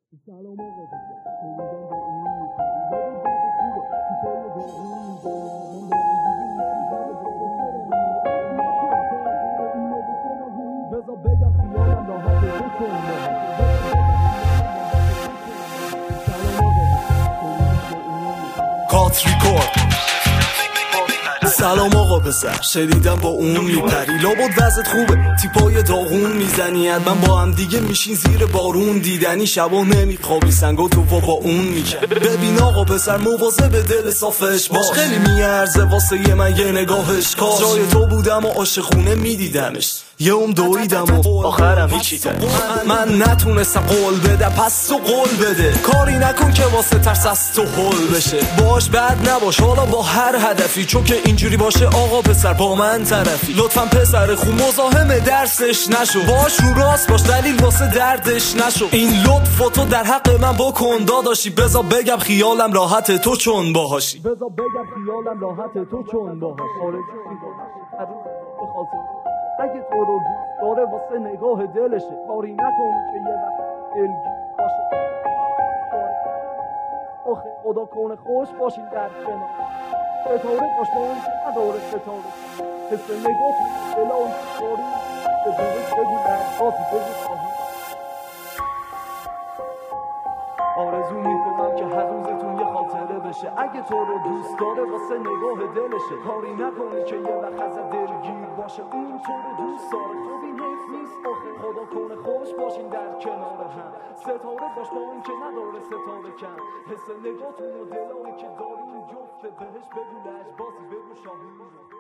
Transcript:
سلام آقا بذار بگم خیالم راحته کات ریکورد. سلام آقا پسر، شنیدم با اون میپری، لابد وضعت خوبه، تیپای داغون میزنی، حتما با هم دیگه میشین زیر بارون، دیدنی شبا نمیخوابی، سنگا تو با اون میکن. ببین آقا پسر، مواظب دل صافش باش، خیلی میارزه واسه من یه نگاهش، کاش جای تو بودم و عاشقونه میدیدمش، یه دویدم و آخرم هیچی تر. من نتونستم قول بده، پس تو قول بده، کاری نکن که واسه ترس از تو حل بشه، باش بد نباش حالا با هر هدفی، چون که اینجوری باشه آقا پسر با من طرفی، لطفا پسر خوب مزاحم درسش نشو، باش رو راست باش دلیل واسه دردش نشو، این لطف تو در حق من بکن داداشی، بذار بگم خیالم راحت تو چون باهاشی، بذار بگم خیالم راحت تو چون باهاشی. اگه تو رو دوست داره واسه نگاه دلشه، کاری نکن که یه وقت دلگیر باشه، آخه خدا کنه خوش باشین در کنار، ستاره باش با اون که نداره ستاره، حس نگاه دل اون کاری به دوست بگو درخواست بگو خواهی. آرزو میکنم که هر روزتون یه خاطره بشه، اگه تو رو دوست داره واسه نگاه دلشه، کاری نکنی که یه وقت از دلگیر باشه، اون تو رو دوست داره، خب این حیف نیست آخه خدا کنه خوش باشین در کنار هم، ستاره باش با اون که نداره ستاره کم، حس نگاهتون و دلایی که دارین جفته، بهش بگو لجبازی بگو شاهین.